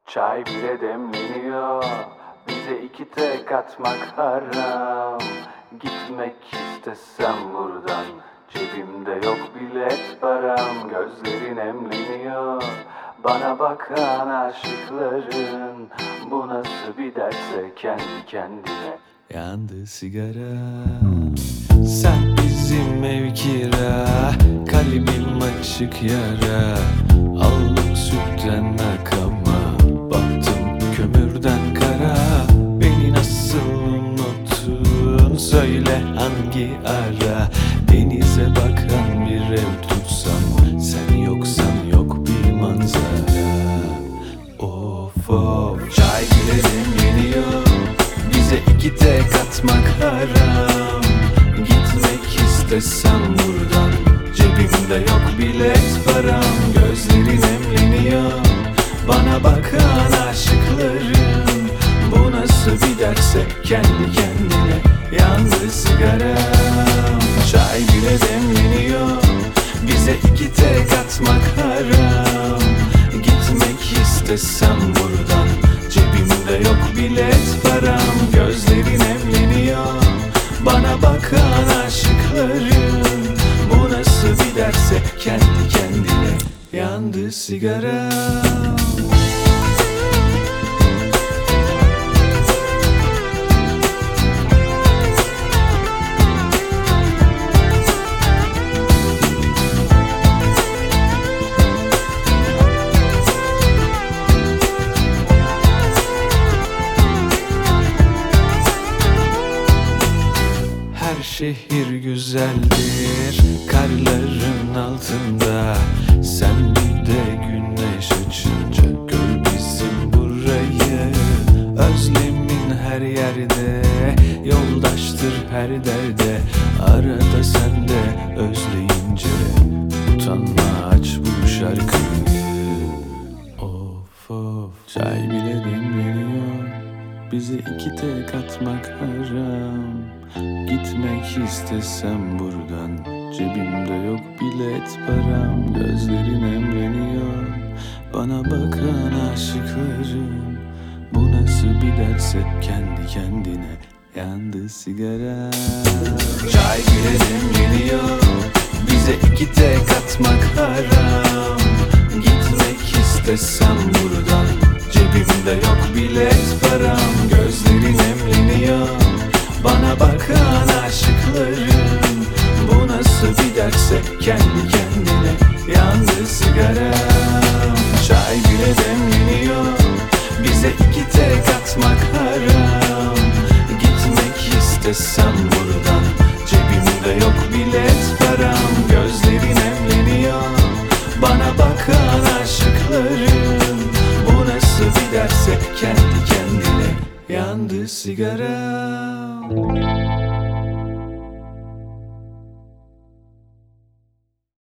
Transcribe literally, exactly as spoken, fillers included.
Çay bile demleniyor, bize iki tek atmak haram. Gitmek istesem buradan, cebimde yok bilet param. Gözlerin emleniyor, bana bakan aşıkların. Bu nasıl bir derse kendi kendine. Yandı sigara, sen bizim ev kira, kalbim açık yara. Aldım sütten akama, baktım kömürden kara. Beni nasıl unuttun, söyle hangi ara. Denize bakan bir ev tutsam, sen yoksan yok bir manzara. Of of, çay bile demleniyor, bize iki tek atmak haram. Gitmek istesem buradan, cebimde yok bilet param. Gözlerin emleniyor, bana bakan aşıkların. Bu nasıl bir derse kendi kendine. Yandı sigaram, çay bile demleniyor, bize iki tek atmak haram. Gitmek istesem buradan, cebimde yok bilet param. Gözlerin emleniyor, bana bakan aşıkların. Bu nasıl bir derse kendi kendine. Yandı sigaram. Her şehir güzeldir karların altında. Sen bir de güneş açınca gör bizim burayı. Özlemin her yerde, yoldaştır her derde. Arada sen de özleyince utanma, aç bu şarkıyı. Of of, çay bile demleniyor, bize iki tek atmak haram. Gitmek istesem buradan, cebimde yok bilet param. Gözlerin emleniyor, bana bakan aşıkların. Bu nasıl bir derse kendi kendine. Yandı sigara, çay bile demleniyor, bize iki tek atmak haram. Gitmek istesem buradan, cebimde yok bilet param. Gözlerin emleniyor, bana bakan aşıkların. Bu nasıl bir derse kendi kendine. Yandı sigaram, çay bile demleniyor, bize iki tek atmak haram. Gitmek istesem buradan, cebimde yok bilet param. Gözlerin emleniyor, bana bakan aşıkların. Bu nasıl bir derse kendi kendine. Yandı sigaram.